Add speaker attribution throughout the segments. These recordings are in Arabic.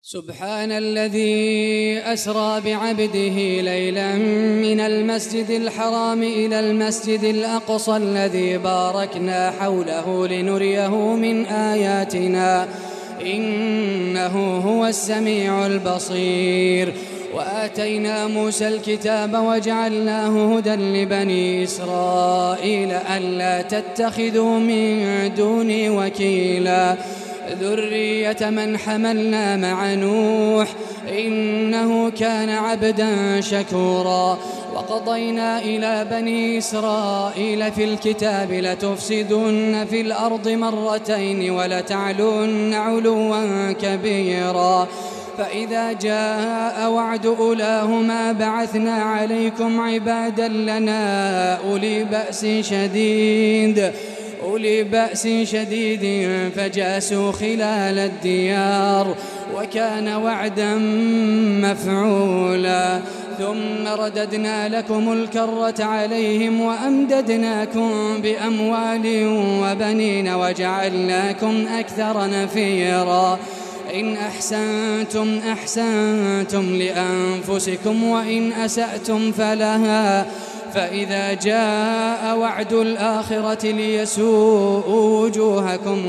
Speaker 1: سبحان الذي أسرى بعبده ليلا من المسجد الحرام إلى المسجد الأقصى الذي باركنا حوله لنريه من آياتنا إنه هو السميع البصير. وآتينا موسى الكتاب وجعلناه هدى لبني إسرائيل ألا تتخذوا من دوني وكيلا ذرية من حملنا مع نوح إنه كان عبدا شكورا. وقضينا إلى بني إسرائيل في الكتاب لتفسدن في الأرض مرتين ولتعلن علوا كبيرا فإذا جاء وعد أولاهما بعثنا عليكم عبادا لنا أولي بأس شديد فجاسوا خلال الديار وكان وعدا مفعولا. ثم رددنا لكم الكرة عليهم وأمددناكم بأموال وبنين وجعلناكم أكثر نفيرا. إن أحسنتم أحسنتم لأنفسكم وإن أسأتم فلها فإذا جاء وعد الآخرة ليسوءوا وجوهكم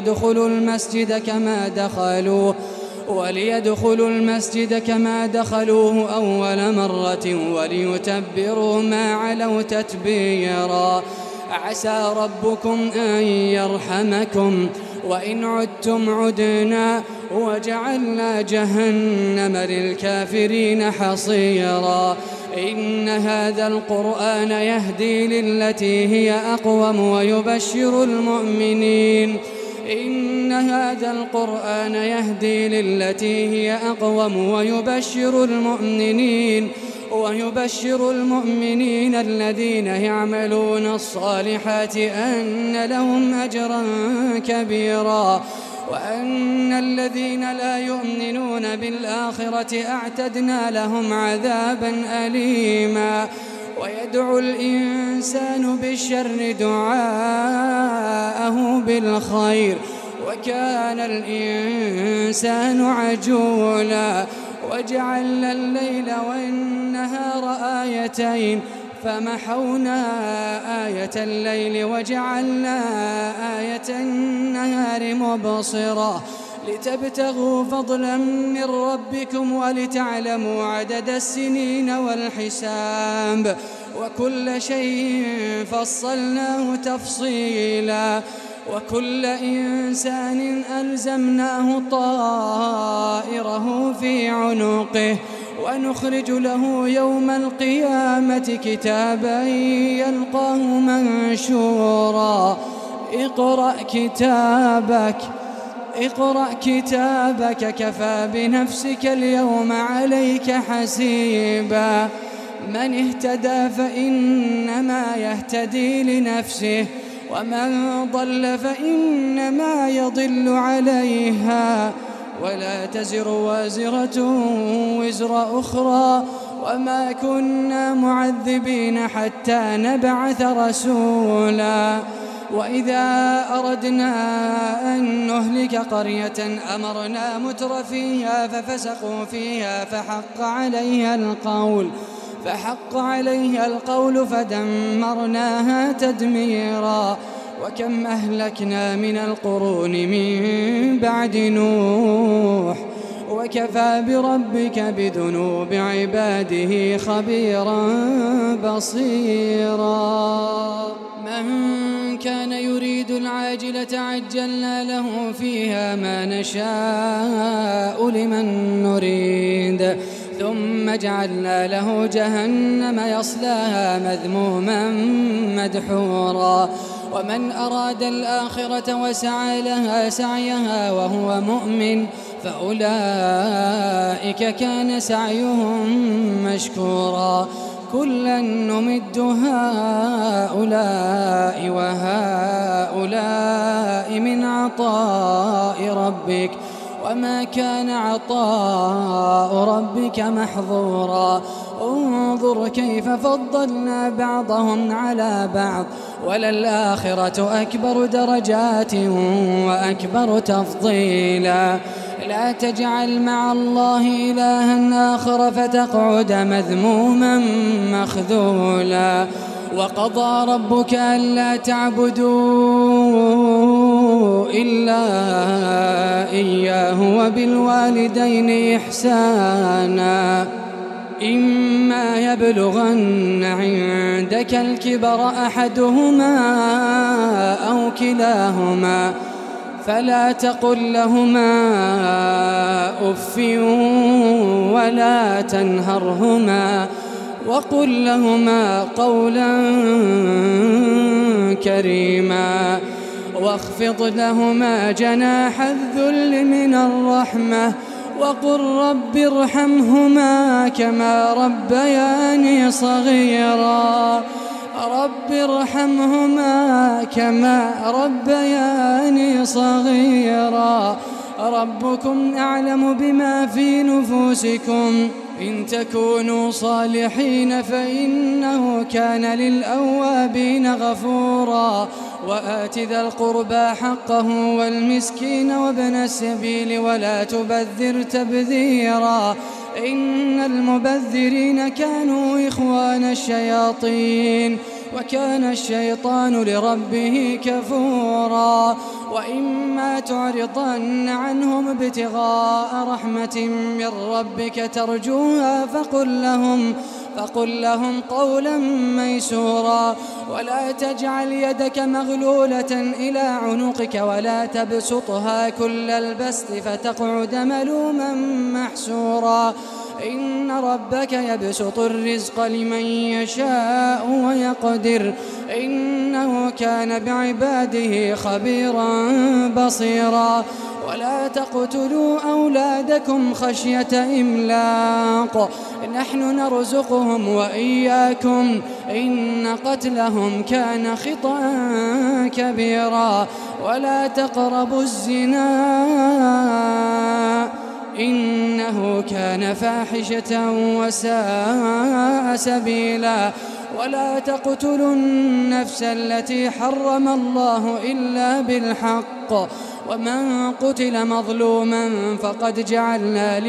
Speaker 1: وليدخلوا المسجد كما دخلوه أول مرة وليتبروا ما علوا تتبيرا. عسى ربكم أن يرحمكم وإن عدتم عدنا وجعلنا جهنم للكافرين حصيرا. إن هذا القرآن يهدي للتي هي أقوم ويبشر المؤمنين الذين يعملون الصالحات أن لهم أجرا كبيرا وأن الذين لا يؤمنون بالآخرة أعتدنا لهم عذابا أليما. ويدعو الإنسان بالشر دعاءه بالخير وكان الإنسان عجولا. وجعلنا الليل والنهار آيتين فمحونا آية الليل وجعلنا آية النهار مبصرة لتبتغوا فضلا من ربكم ولتعلموا عدد السنين والحساب وكل شيء فصلناه تفصيلا. وكل إنسان ألزمناه طائره في عنقه ونخرج له يوم القيامة كتابا يلقاه منشورا. اقرأ كتابك كفى بنفسك اليوم عليك حسيبا. من اهتدى فإنما يهتدي لنفسه ومن ضل فإنما يضل عليها ولا تزر وازرة وزر أخرى وما كنا معذبين حتى نبعث رسولا. وإذا أردنا أن نهلك قرية أمرنا متر فيها ففسقوا فيها فحق عليها القول فدمرناها تدميرا. وكم أهلكنا من القرون من بعد نوح وكفى بربك بذنوب عباده خبيرا بصيرا. من كان يريد العاجلة عجلنا له فيها ما نشاء لمن نريد ثم جعلنا له جهنم يصلاها مذموما مدحورا. ومن أراد الآخرة وسعى لها سعيها وهو مؤمن فأولئك كان سعيهم مشكورا. كلا نمد هؤلاء وهؤلاء من عطاء ربك وما كان عطاء ربك محظورا. انظر كيف فضلنا بعضهم على بعض وللآخرة أكبر درجات وأكبر تفضيلا. ولا تجعل مع الله إلها آخر فتقعد مذموما مخذولا. وقضى ربك ألا تعبدوا إلا إياه وبالوالدين إحسانا إما يبلغن عندك الكبر أحدهما أو كلاهما فلا تقل لهما أف ولا تنهرهما وقل لهما قولا كريما واخفض لهما جناح الذل من الرحمة وقل رب ارحمهما كما ربياني صغيرا رب ارحمهما كما ربياني صغيرا ربكم أعلم بما في نفوسكم إن تكونوا صالحين فإنه كان للأوابين غفورا وآت ذا القربى حقه والمسكين وابن السبيل ولا تبذر تبذيرا إن المبذرين كانوا إخوان الشياطين وكان الشيطان لربه كفورا وإما تعرضن عنهم ابتغاء رحمة من ربك ترجوها فقل لهم قولا ميسورا ولا تجعل يدك مغلولة إلى عنقك ولا تبسطها كل البسط فتقعد ملوما محسورا إن ربك يبسط الرزق لمن يشاء ويقدر إنه كان بعباده خبيرا بصيرا ولا تقتلوا أولادكم خشية إملاق نحن نرزقهم وإياكم إن قتلهم كان خطأ كبيرا ولا تقربوا الزنا إنه كان فاحشة وساء سبيلا ولا تقتلوا النفس التي حرم الله إلا بالحق ومن قتل مظلوما فقد جعلنا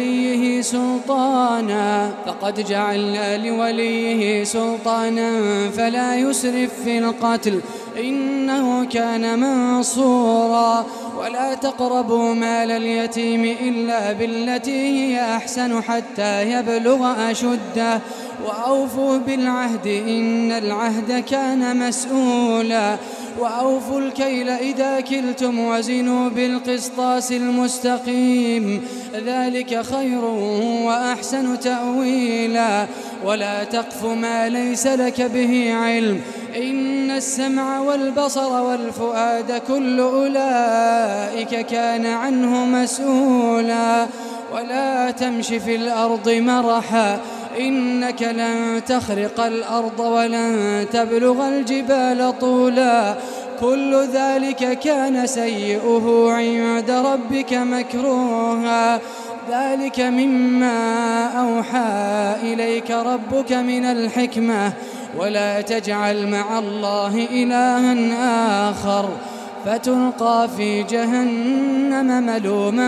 Speaker 1: لوليه سلطانا فلا يسرف في القتل إنه كان منصورا ولا تقربوا مال اليتيم إلا بالتي هي أحسن حتى يبلغ أشده وأوفوا بالعهد إن العهد كان مسؤولا وأوفوا الكيل إذا كلتم وزنوا بالقسطاس المستقيم ذلك خير وأحسن تأويلا ولا تقف ما ليس لك به علم إن السمع والبصر والفؤاد كل أولئك كان عنه مسؤولا ولا تمش في الأرض مرحا إنك لن تخرق الأرض ولن تبلغ الجبال طولا كل ذلك كان سيئه عند ربك مكروها ذلك مما أوحى إليك ربك من الحكمة ولا تجعل مع الله إلها آخر فتلقى في جهنم ملوما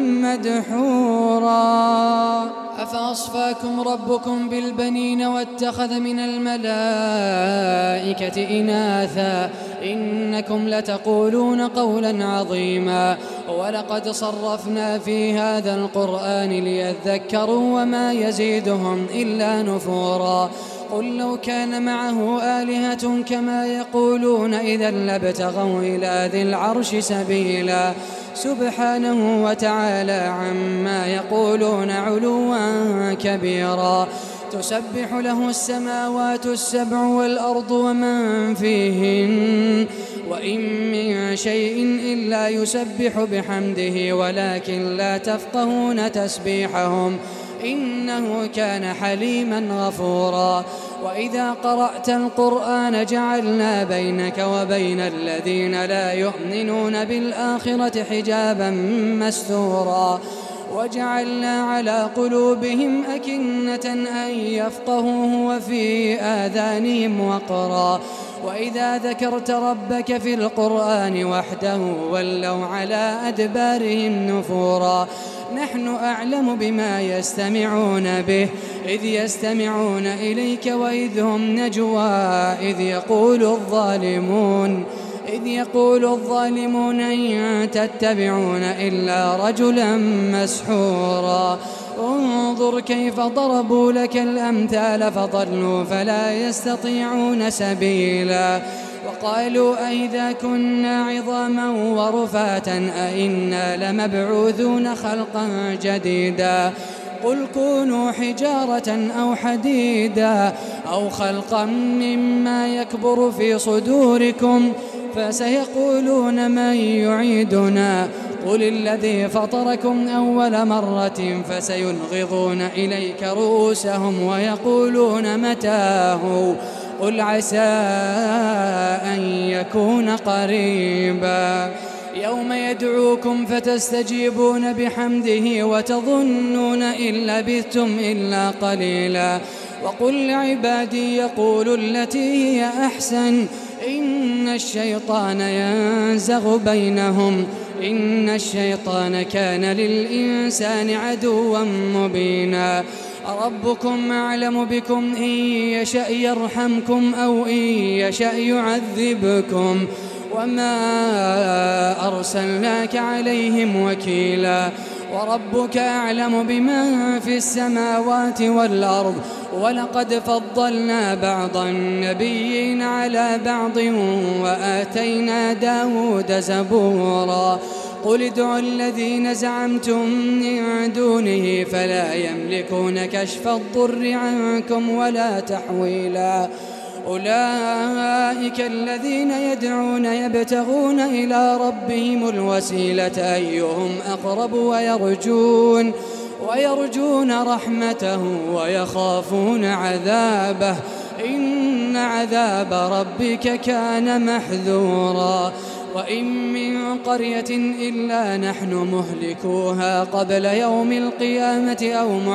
Speaker 1: مدحورا أفأصفاكم ربكم بالبنين واتخذ من الملائكة إناثا إنكم لتقولون قولا عظيما ولقد صرفنا في هذا القرآن ليذكروا وما يزيدهم إلا نفورا قل لو كان معه آلهة كما يقولون إذا لابتغوا إلى ذي العرش سبيلا سبحانه وتعالى عما يقولون علوا كبيرا تسبح له السماوات السبع والأرض ومن فيهن وإن من شيء إلا يسبح بحمده ولكن لا تفقهون تسبيحهم إنه كان حليما غفورا وإذا قرأت القرآن جعلنا بينك وبين الذين لا يؤمنون بالآخرة حجابا مستورا وجعلنا على قلوبهم أكنة أن يفقهوه وفي آذانهم وقرا وإذا ذكرت ربك في القرآن وحده ولوا على أدبارهم نفورا نحن أعلم بما يستمعون به إذ يستمعون إليك وإذ هم نجوى إذ يقول الظالمون إن تتبعون إلا رجلا مسحورا انظر كيف ضربوا لك الأمثال فضلوا فلا يستطيعون سبيلا وقالوا أئذا كنا عظاما ورفاتا أئنا لمبعوثون خلقا جديدا قل كونوا حجارة أو حديدا أو خلقا مما يكبر في صدوركم فسيقولون من يعيدنا قل الذي فطركم أول مرة فسينغضون إليك رؤوسهم ويقولون متاه قل عسى أن يكون قريبا يوم يدعوكم فتستجيبون بحمده وتظنون إن لبثتم إلا قليلا وقل لعبادي يقولوا التي هي أحسن إن الشيطان ينزغ بينهم إن الشيطان كان للإنسان عدوا مبينا ربكم أعلم بكم إن يشأ يرحمكم أو إن يشأ يعذبكم وما أرسلناك عليهم وكيلا وربك أعلم بمن في السماوات والأرض ولقد فضلنا بعض النبيين على بعض وآتينا داود زبورا قل ادعوا الذين زعمتم من دونه فلا يملكون كشف الضر عنكم ولا تحويلا أولئك الذين يدعون يبتغون إلى ربهم الوسيلة أيهم أقرب ويرجون رحمته ويخافون عذابه إن عذاب ربك كان محذورا وإن من قرية إلا نحن مهلكوها قبل يوم القيامة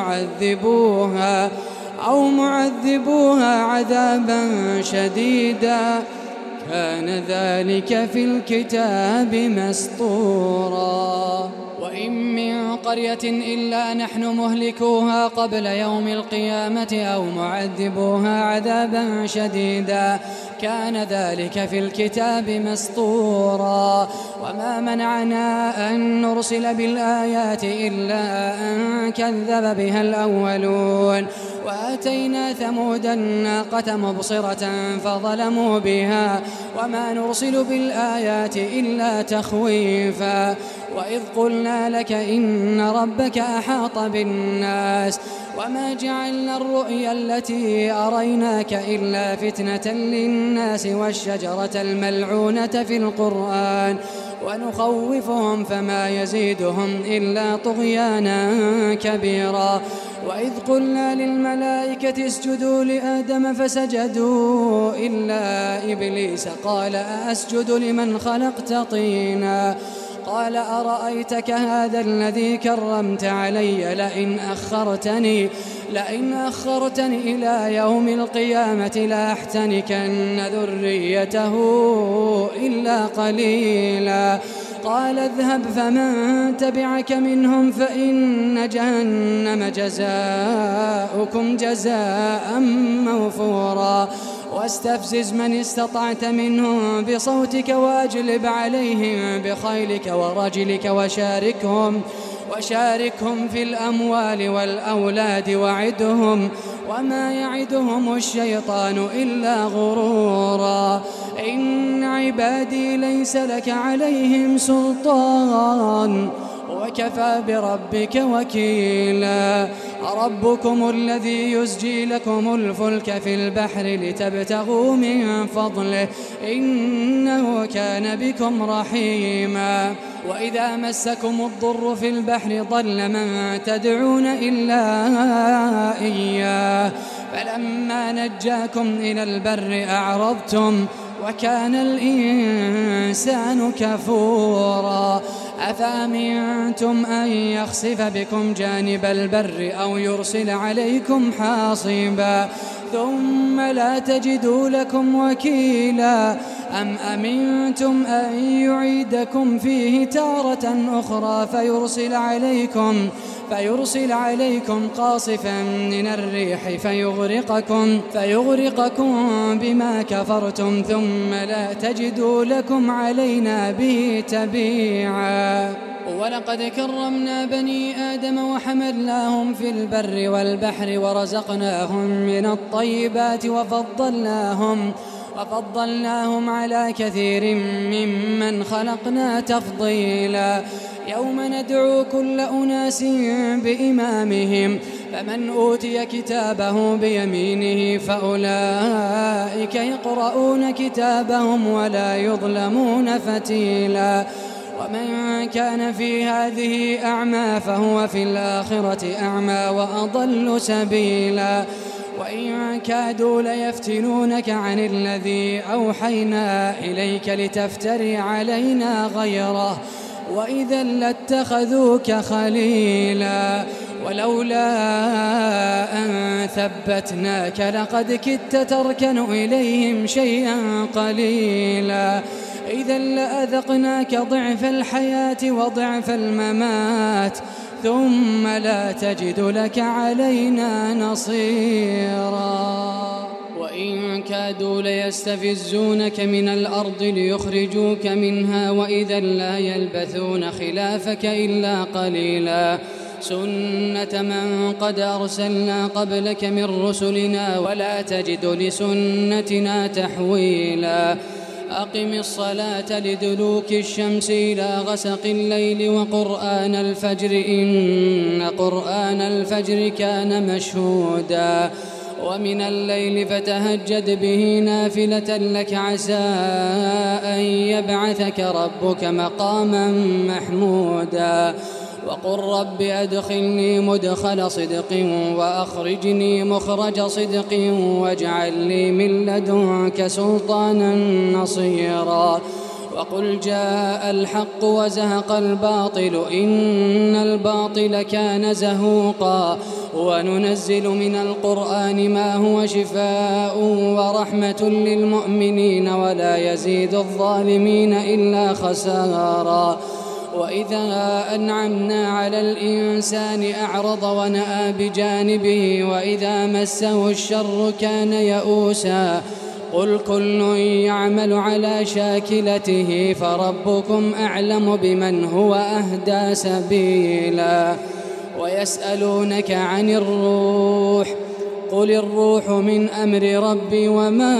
Speaker 1: أو معذبوها عذابا شديدا كان ذلك في الكتاب مسطورا وإن من قرية إلا نحن مهلكوها قبل يوم القيامة أو معذبوها عذابا شديدا كان ذلك في الكتاب مسطورا وما منعنا أن نرسل بالآيات إلا أن كذب بها الأولون وآتينا ثمود الناقة مبصرة فظلموا بها وما نرسل بالآيات إلا تخويفا وإذ قلنا لك إن ربك أحاط بالناس وما جعلنا الرؤيا التي أريناك إلا فتنة للناس والشجرة الملعونة في القرآن ونخوفهم فما يزيدهم إلا طغيانا كبيرا وإذ قلنا للملائكة اسجدوا لآدم فسجدوا إلا إبليس قال أسجد لمن خلقت طينا قال أرأيتك هذا الذي كرمت علي لئن أخرتني إلى يوم القيامة لأحتنكن ذريته إلا قليلا قال اذهب فمن تبعك منهم فإن جهنم جزاؤكم جزاء موفورا واستفزز من استطعت منهم بصوتك وأجلب عليهم بخيلك ورجلك وشاركهم في الأموال والأولاد وعدهم وما يعدهم الشيطان إلا غرورا إن عبادي ليس لك عليهم سلطان وكفى بربك وكيلا ربكم الذي يزجي لكم الفلك في البحر لتبتغوا من فضله إنه كان بكم رحيما وإذا مسكم الضر في البحر ضل من تدعون إلا إياه فلما نجاكم إلى البر أعرضتم وكان الإنسان كفورا أفأمنتم أن يخسف بكم جانب البر أو يرسل عليكم حاصبا ثم لا تجدوا لكم وكيلا أم أمنتم أن يعيدكم فيه تارة أخرى فيرسل عليكم قاصفا من الريح فيغرقكم بما كفرتم ثم لا تجدوا لكم علينا به تبيعا ولقد كرمنا بني آدم وحملناهم في البر والبحر ورزقناهم من الطيبات وفضلناهم على كثير ممن خلقنا تفضيلا يوم ندعو كل أناس بإمامهم فمن أوتي كتابه بيمينه فأولئك يقرؤون كتابهم ولا يظلمون فتيلا ومن كان في هذه أعمى فهو في الآخرة أعمى وأضل سبيلا وإن كادوا ليفتنونك عن الذي أوحينا إليك لتفتري علينا غيره وإذا لاتخذوك خليلا ولولا أن ثبتناك لقد كدت تركن إليهم شيئا قليلا إذا لأذقناك ضعف الحياة وضعف الممات ثم لا تجد لك علينا نصيرا وإن كادوا ليستفزونك من الأرض ليخرجوك منها وإذا لا يلبثون خلافك إلا قليلا سنة من قد أرسلنا قبلك من رسلنا ولا تجد لسنتنا تحويلا أقم الصلاة لدلوك الشمس إلى غسق الليل وقرآن الفجر إن قرآن الفجر كان مشهودا ومن الليل فتهجد به نافلة لك عسى أن يبعثك ربك مقاما محمودا وقل رب أدخلني مدخل صدق وأخرجني مخرج صدق واجعل لي من لدنك سلطانا نصيرا وقل جاء الحق وزهق الباطل إن الباطل كان زهوقا وننزل من القرآن ما هو شفاء ورحمة للمؤمنين ولا يزيد الظالمين إلا خسارا وإذا أنعمنا على الإنسان أعرض ونأى بجانبه وإذا مسه الشر كان يئوسا قل كل يعمل على شاكلته فربكم أعلم بمن هو أهدى سبيلا ويسألونك عن الروح قل الروح من أمر ربي وما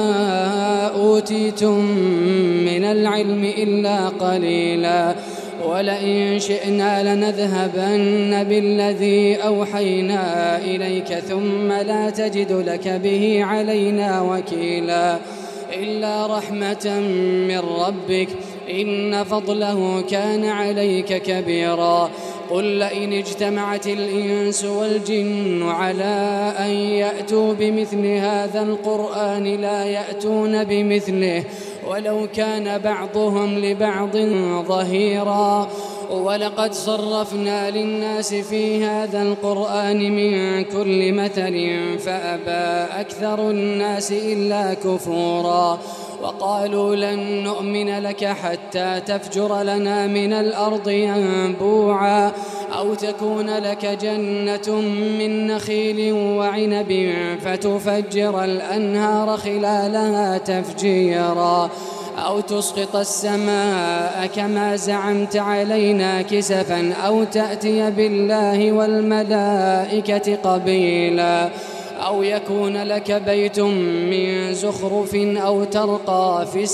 Speaker 1: أوتيتم من العلم إلا قليلا ولئن شئنا لنذهبن بالذي أوحينا إليك ثم لا تجد لك به علينا وكيلا إلا رحمة من ربك إن فضله كان عليك كبيرا قل لئن اجتمعت الإنس والجن على أن يأتوا بمثل هذا القرآن لا يأتون بمثله ولو كان بعضهم لبعض ظهيرا ولقد صرفنا للناس في هذا القرآن من كل مثل فأبى أكثر الناس إلا كفورا وقالوا لن نؤمن لك حتى تفجر لنا من الأرض ينبوعا أو تكون لك جنة من نخيل وعنب فتفجر الأنهار خلالها تفجيرا أو تسقط السماء كما زعمت علينا كسفا أو تأتي بالله والملائكة قبيلا أو يكون لك بيت من زخرف أو ترقى في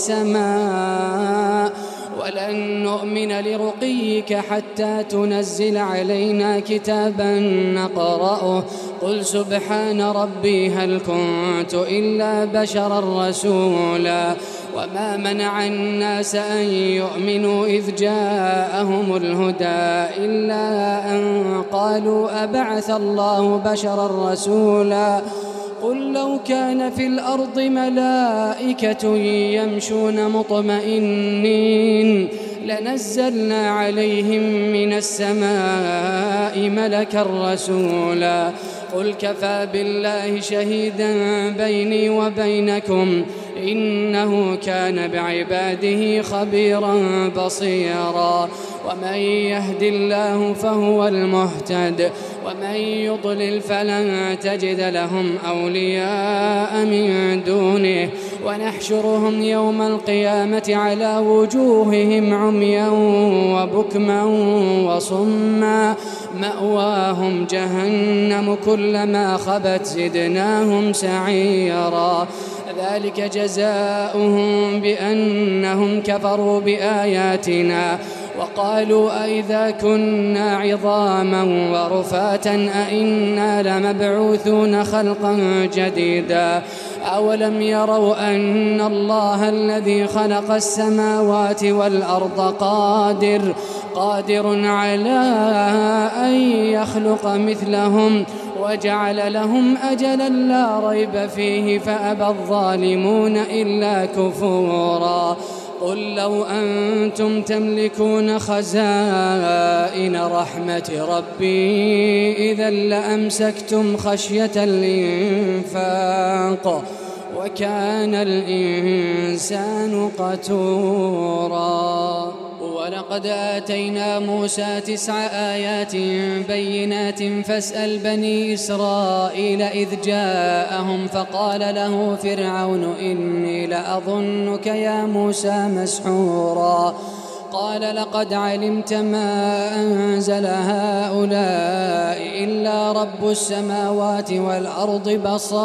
Speaker 1: السماء ولن نؤمن لرقيك حتى تنزل علينا كتابا نقرأه قل سبحان ربي هل كنت إلا بشرا رسولا وما منع الناس أن يؤمنوا إذ جاءهم الهدى إلا أن قالوا أبعث الله بشرا رسولا قل لو كان في الأرض ملائكة يمشون مطمئنين لنزلنا عليهم من السماء ملكا رسولا قل كفى بالله شهيدا بيني وبينكم إنه كان بعباده خبيرا بصيرا ومن يهد الله فهو المهتد ومن يضلل فلن تجد لهم أولياء من دونه ونحشرهم يوم القيامة على وجوههم عميا وبكما وصما مأواهم جهنم كلما خبت زدناهم سعيرا ذلك جزاؤهم بأنهم كفروا بآياتنا وقالوا أئذا كنا عظاما ورفاتا أئنا لمبعوثون خلقا جديدا أولم يروا أن الله الذي خلق السماوات والأرض قادر على أن يخلق مثلهم وجعل لهم أجلا لا ريب فيه فأبى الظالمون إلا كفورا قل لو أنتم تملكون خزائن رحمة ربي إذا لأمسكتم خشية الإنفاق وكان الإنسان قتورا ولقد آتينا موسى 9 آيات بينات فاسأل بني إسرائيل إذ جاءهم فقال له فرعون إني لأظنك يا موسى مسحورا قال لقد علمت ما أنزل هؤلاء إلا رب السماوات والأرض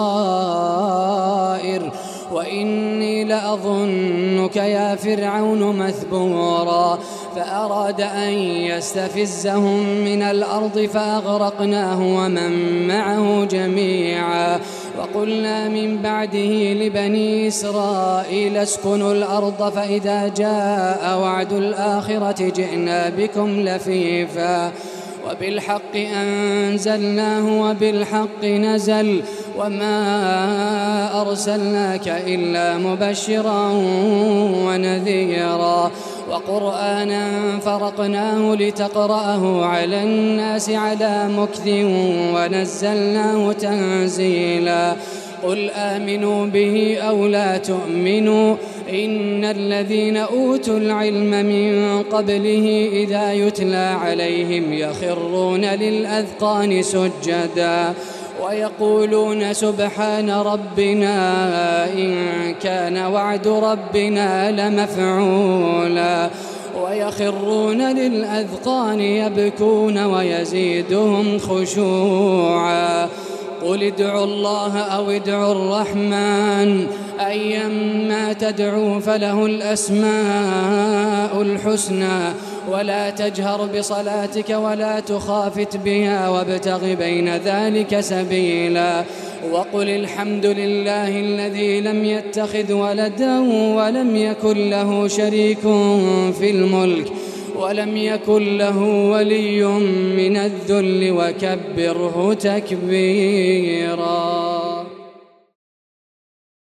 Speaker 1: بصائر وإني لأظنك يا فرعون مثبورا فأراد أن يستفزهم من الأرض فأغرقناه ومن معه جميعا وقلنا من بعده لبني إسرائيل اسكنوا الأرض فإذا جاء وعد الآخرة جئنا بكم لفيفا وبالحق أنزلناه وبالحق نزل وما أرسلناك إلا مبشرا ونذيرا وقرآنا فرقناه لتقرأه على الناس على مكث ونزلناه تنزيلا قل آمنوا به أو لا تؤمنوا إن الذين أوتوا العلم من قبله إذا يتلى عليهم يخرون للأذقان سجدا ويقولون سبحان ربنا إن كان وعد ربنا لمفعولا ويخرون للأذقان يبكون ويزيدهم خشوعا قل ادعوا الله أو ادعوا الرحمن أيما تدعوا فله الأسماء الحسنى ولا تجهر بصلاتك ولا تخافت بها وابتغ بين ذلك سبيلا وقل الحمد لله الذي لم يتخذ ولدا ولم يكن له شريك في الملك ولم يكن له ولي من الذل وكبره تكبيرا.